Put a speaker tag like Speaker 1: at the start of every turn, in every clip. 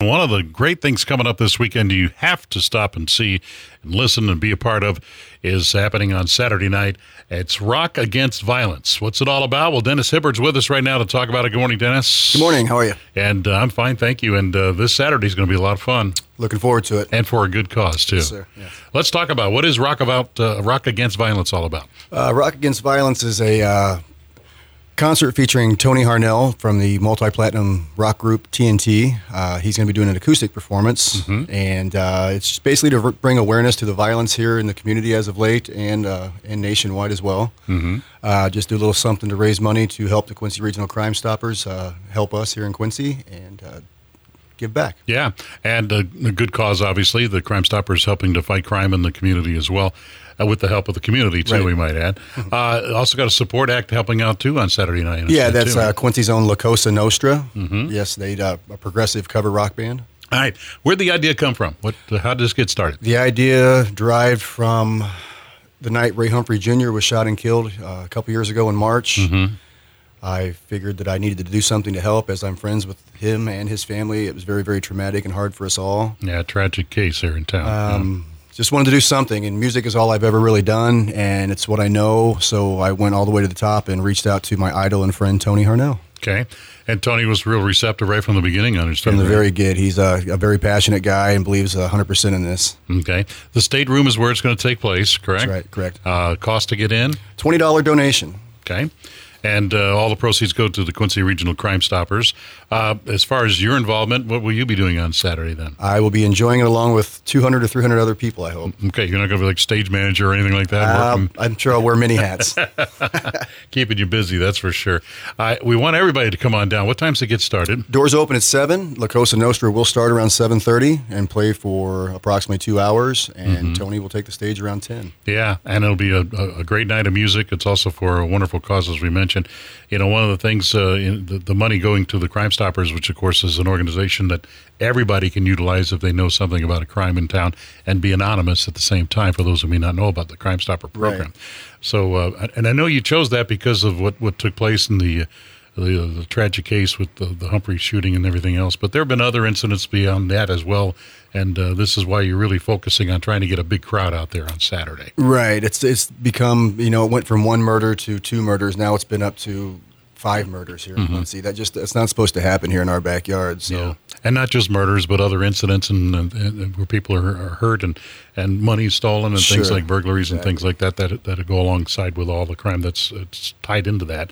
Speaker 1: one of the great things coming up this weekend you have to stop and see and listen and be a part of is happening on Saturday night. It's Rock Against Violence. What's it all about? Well, Dennis Hibbard's with us right now to talk about it. Good morning, Dennis.
Speaker 2: Good morning. How are you?
Speaker 1: And I'm fine, thank you. And this Saturday is going to be a lot of fun.
Speaker 2: Looking forward to it.
Speaker 1: And for a good cause, too.
Speaker 2: Yes, sir. Yes.
Speaker 1: Let's talk about what is Rock Against Violence all about?
Speaker 2: Rock Against Violence is a concert featuring Tony Harnell from the multi-platinum rock group TNT. He's going to be doing an acoustic performance, and it's just basically to bring awareness to the violence here in the community as of late and nationwide as well. Just do a little something to raise money to help the Quincy Regional Crime Stoppers help us here in Quincy and give back.
Speaker 1: Yeah, and a good cause, obviously. The Crime Stoppers helping to fight crime in the community as well, with the help of the community, too,
Speaker 2: right.
Speaker 1: We might add. Also got a support act helping out, too, on Saturday night.
Speaker 2: Yeah, that's Quincy's own La Cosa Nostra. Yes, they're a progressive cover rock band.
Speaker 1: All right. Where'd the idea come from? How did this get started?
Speaker 2: The idea derived from the night Ray Humphrey Jr. was shot and killed a couple years ago in March. I figured that I needed to do something to help, as I'm friends with him and his family. It was very, very traumatic and hard for us all.
Speaker 1: Yeah, tragic case here in town.
Speaker 2: Just wanted to do something, and music is all I've ever really done, and it's what I know, so I went all the way to the top and reached out to my idol and friend, Tony Harnell.
Speaker 1: Okay. And Tony was real receptive right from the beginning, I understand.
Speaker 2: From the very get. He's a very passionate guy and believes 100% in this.
Speaker 1: Okay. The State Room is where it's going to take place, correct?
Speaker 2: That's right, correct.
Speaker 1: Cost to get in?
Speaker 2: $20 donation.
Speaker 1: Okay. And all the proceeds go to the Quincy Regional Crime Stoppers. As far as your involvement, what will you be doing on Saturday then?
Speaker 2: I will be enjoying it along with 200 to 300 other people, I hope.
Speaker 1: Okay, you're not going to be like stage manager or anything like that?
Speaker 2: I'm sure I'll wear many hats.
Speaker 1: Keeping you busy, that's for sure. We want everybody to come on down. What time's it get started?
Speaker 2: Doors open at 7. La Cosa Nostra will start around 7:30 and play for approximately 2 hours, and Tony will take the stage around 10. Yeah,
Speaker 1: and it'll be a great night of music. It's also for a wonderful cause, as we mentioned. You know, one of the things, the money going to the Crime Stoppers, which of course is an organization that everybody can utilize if they know something about a crime in town and be anonymous at the same time, for those who may not know about the Crime Stopper program.
Speaker 2: Right.
Speaker 1: So, and I know you chose that because of what took place in the tragic case with the Humphrey shooting and everything else. But there have been other incidents beyond that as well. And this is why you're really focusing on trying to get a big crowd out there on Saturday.
Speaker 2: Right. It's become, it went from 1 murder to 2 murders. Now it's been up to 5 murders here in Quincy. It's not supposed to happen here in our backyard. So.
Speaker 1: Yeah. And not just murders, but other incidents and where people are hurt and money stolen and things like burglaries and things like that go alongside with all the crime that's tied into that.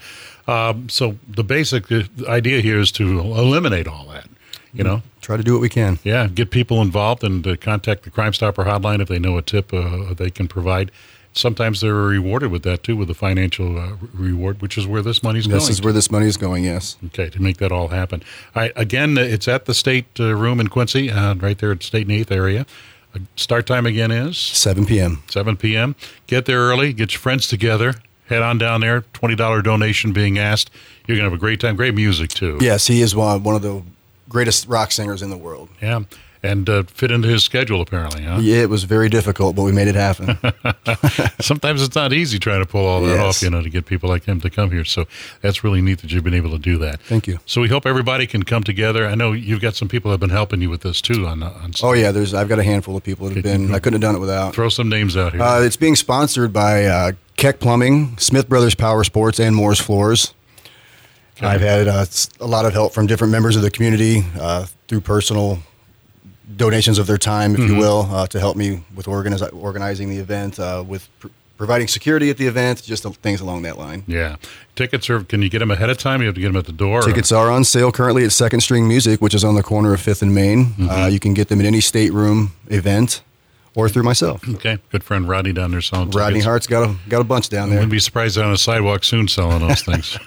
Speaker 1: So the basic idea here is to eliminate all that.
Speaker 2: Try to do what we can.
Speaker 1: Yeah, get people involved and contact the Crime Stopper hotline if they know a tip they can provide. Sometimes they're rewarded with that, too, with a financial reward, which is where this money's going.
Speaker 2: This is where this money is going, yes.
Speaker 1: Okay, to make that all happen. All right, again, it's at the State Room in Quincy, right there at State and 8th area. Start time again is?
Speaker 2: 7 p.m.
Speaker 1: 7 p.m. Get there early, get your friends together. Head on down there, $20 donation being asked. You're going to have a great time. Great music, too.
Speaker 2: Yes, he is one of the greatest rock singers in the world.
Speaker 1: Yeah, and fit into his schedule, apparently, huh?
Speaker 2: Yeah, it was very difficult, but we made it happen.
Speaker 1: Sometimes it's not easy trying to pull all that off, to get people like him to come here. So that's really neat that you've been able to do that.
Speaker 2: Thank you.
Speaker 1: So we hope everybody can come together. I know you've got some people that have been helping you with this, too.
Speaker 2: Oh, yeah, I've got a handful of people that have been. I couldn't have done it without.
Speaker 1: Throw some names out here.
Speaker 2: It's being sponsored by Keck Plumbing, Smith Brothers Power Sports, and Moore's Floors. Okay. I've had a lot of help from different members of the community through personal donations of their time, if you will, to help me with organizing the event, with providing security at the event, just things along that line.
Speaker 1: Yeah. Tickets can you get them ahead of time? You have to get them at the door?
Speaker 2: Tickets are on sale currently at Second String Music, which is on the corner of 5th and Main. You can get them at any State Room event or through myself.
Speaker 1: Okay. Good friend Rodney down there selling tickets.
Speaker 2: Rodney Hart's got a bunch down there.
Speaker 1: I wouldn't be surprised on a sidewalk soon selling those things.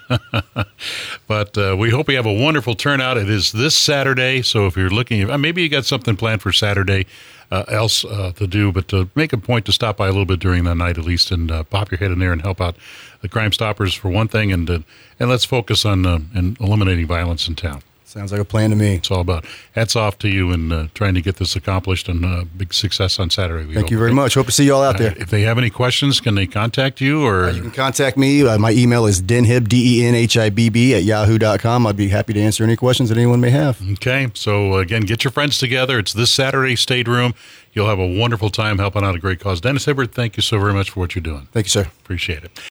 Speaker 1: But we hope we have a wonderful turnout. It is this Saturday, so if you're looking, maybe you got something planned for Saturday else to do, but make a point to stop by a little bit during the night at least and pop your head in there and help out the Crime Stoppers for one thing, and let's focus on eliminating violence in town.
Speaker 2: Sounds like a plan to me.
Speaker 1: It's all about. Hats off to you in trying to get this accomplished and big success on Saturday.
Speaker 2: Thank you very much. Hope to see you all out there.
Speaker 1: If they have any questions, can they contact you? Or
Speaker 2: you can contact me. My email is denhibb, DENHIBB, @yahoo.com. I'd be happy to answer any questions that anyone may have.
Speaker 1: Okay. So, again, get your friends together. It's this Saturday, Stateroom. You'll have a wonderful time helping out a great cause. Dennis Hibbert, thank you so very much for what you're doing.
Speaker 2: Thank you, sir.
Speaker 1: Appreciate it.